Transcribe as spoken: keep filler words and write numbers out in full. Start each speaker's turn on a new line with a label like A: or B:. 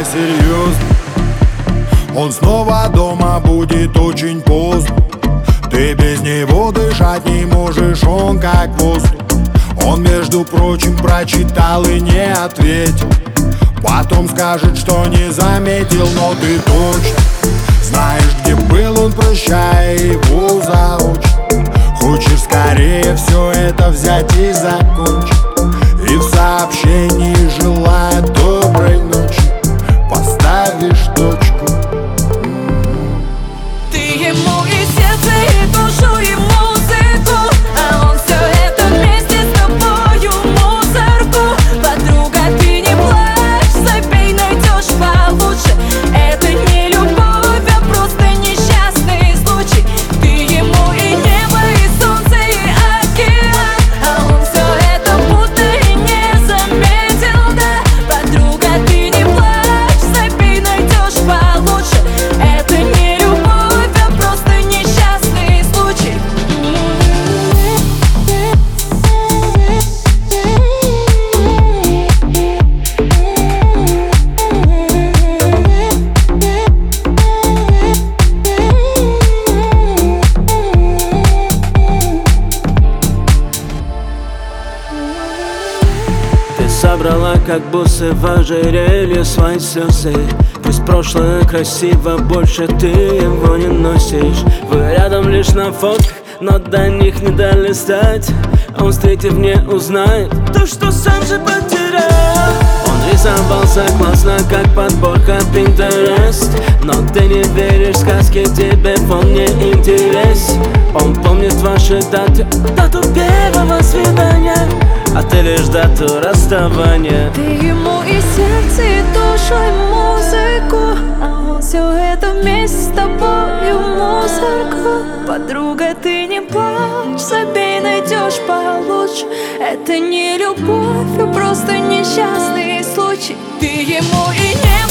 A: стало серьезно. Он снова дома будет очень поздно. Ты без него дышать не можешь, он как воздух. Он, между прочим, прочитал и не ответил. Потом скажет, что не заметил, но ты точно знаешь, где был он, прощай его заочно. Хочешь скорее все это взять и закончить. И в сообщении желая доброй ночи поставишь точку.
B: Ты ему и сердце, и душу, и музыку, а он все это вместе с тобою мусорку. Подруга, ты не плачь, забей, найдешь получше. Это не любовь, а просто несчастный случай. Ты ему и небо, и солнце, и океан, а он все это будто и не заметил, да. Подруга, ты не плачь, забей, найдешь получше. Это не любовь, а просто несчастный случай.
C: Ты собрала как бусы в ожерелье свои слезы. Пусть прошлое красиво, больше ты его не носишь. Вы рядом лишь на фотках, но до них не долистать. Он, встретив, не узнает то, что сам же потерял. Он рисовался классно, как подборка Pinterest, но ты не веришь в сказки, тебе он не интерес. Он помнит ваши даты, дату первого свидания, а ты лишь дату расставания.
B: Ты ему и сердце, и душу, и музыку, а он все это вместе с тобою мусорку. Подруга, ты не плачь, забей, найдешь получше. Это не любовь, а просто несчастный случай. Ты ему и не